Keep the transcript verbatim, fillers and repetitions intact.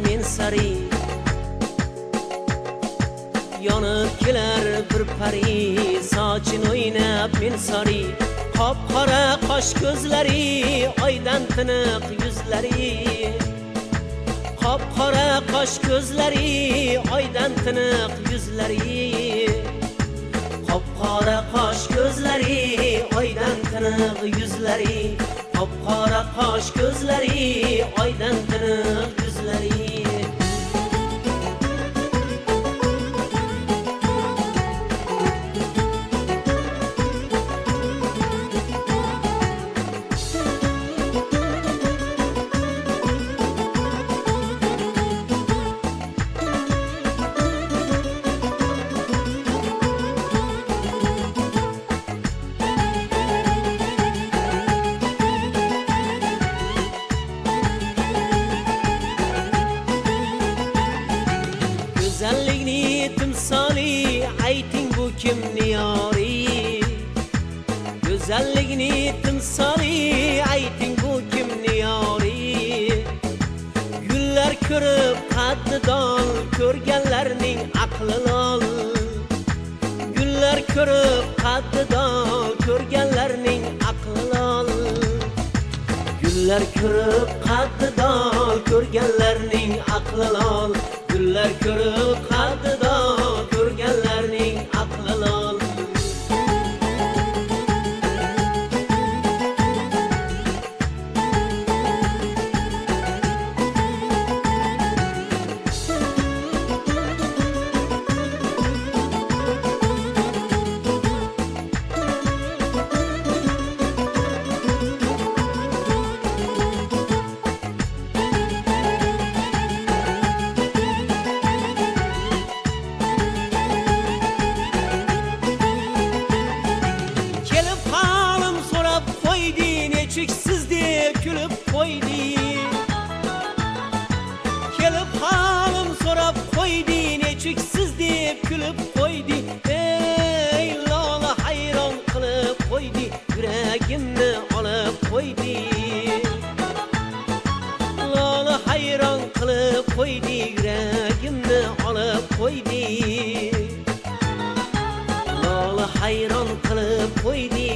men sari yonib kelar bir pari sochin o'ynab men sari qop qora qosh ko'zlari oydan tiniq yuzlari qop qora qosh ko'zlari oydan tiniq yuzlari qop qora qosh ko'zlari oydan tiniq yuzlari qop qora qosh ko'zlari oydan tiniq yuzlari Güzelliğini timsali ayting bu kimni yori Güzelliğini timsali ayting bu kimni yori Gullar ko'rib qaddidon ko'rganlarning aqli lol Gullar ko'rib qaddidon ko'rganlarning aqli lol Gullar ko'rib qaddidon ko'rganlarning aqli lol Gullar ko'rib qaddidon ko'rganlarning aqli lol Nechiksiz deb kulib qo'ydi Kelib halim so'rab qo'ydi nechiksiz deb kulib qo'ydi Ey lola hayron qilib qo'ydi yuragimni olib qo'ydi Lola hayron qilib qo'ydi yuragimni olib qo'ydi Lola hayron qilib qo'ydi